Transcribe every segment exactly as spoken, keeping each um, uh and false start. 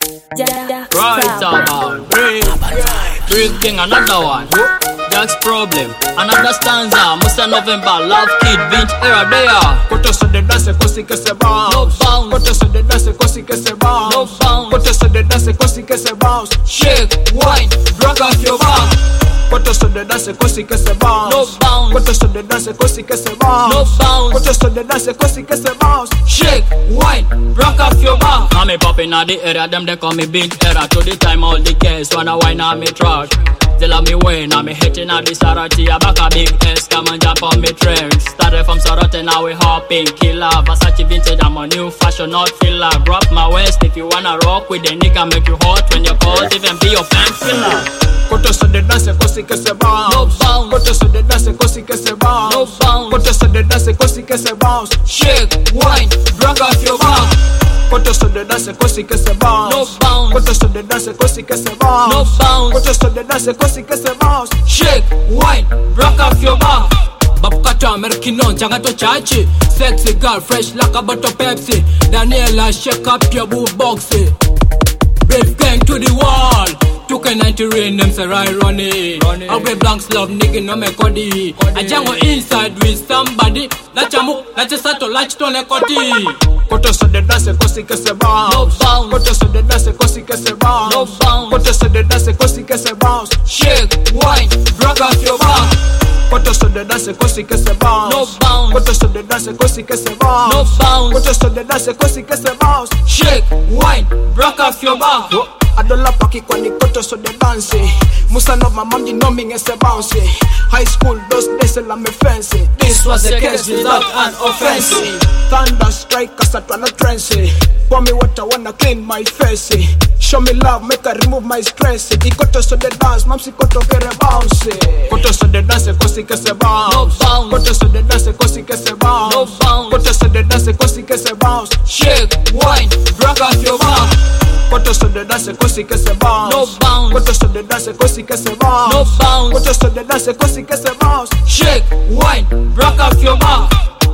Right about break, break king another one. Jack's problem, another stanza. Musa November, love kid, beat era there. Koto so de dance kosi que se bounce. No bounce. Koto so de dance kosi que se bounce. No bounce. Koto so de dance kosi que se bounce. Shake, wine, rock off your back. Koto so de dance kosi que se bounce. No bounce. Koto so de dance kosi que se bounce. No bounce. Koto so de dance kosi que se bounce. Shake, wine, rock off your back. I'm a poppin' at the area, them they call me big era. To the time all the case, wanna wine on me trash. Tell me when I'm hitting at the Sarati, I back a big S, come and jump on me trends. Started from Sarati, now we hopping, killer. Versace vintage, I'm a new fashion, not filler. Drop my waist if you wanna rock with the nigga, make you hot when you're cold, even be your fan filler. Koto so de dance kosi que se bounce. No bounce. Koto so de dance kosi que se bounce. No bounce. Koto so de dance kosi que se bounce. Shake, wine, rock off your back. Koto so de dance kosi que se bounce. No bounce. Koto so de dance kosi que se bounce. No bounce. Koto so de dance kosi que se bounce. Shake, wine, rock off your back. Babukato Americano, Jangato Chachi. Sexy girl, fresh like a bottle Pepsi. Daniela, shake up your boob boxy. Brave gang to the wall. Took a ninety rain, them say right running. I wear blanks love, nigga, no me kodi. I jango inside with somebody. That's a move, that's a sato, latch to ne koti. Koto so de dance kosi que se bounce. No bounce. Koto so de dance kosi que se bounce. No bounce. Koto so de dance kosi que se bounce. Shake, wine, rock off your back. Koto so de dance kosi que se bounce. No bounce. Koto so de dance kosi que se bounce. No bounce. Koto so de dance kosi que se bounce. Shake, wine, rock off your back. Adola paki kwa ni koto so de dance. Musa no my mom, you know me as a bounce. High school those days la me fancy. This was a case without an offense. Thunder strike cause I tryna trance. Pour me water wanna clean my face. Show me love, make I remove my stress. I koto so de dance, mam si koto kere bounce. Koto so de dance kosi que se bounce. No bounce. Koto so de dance kosi que se bounce. No bounce. Koto so de dance kosi que se bounce. Shake, wine, rock off your back. Koto so de dance kosi que se bounce. No bounce. Koto so de dance kosi que se bounce. No bounce. Koto so de dance kosi que se bounce. Shake, wine, rock off your back.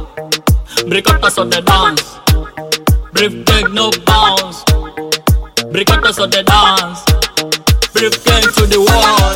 Bricotas of the dance. Brief gang, no bounce. Bricotas of the dance. Brief gang to the wall.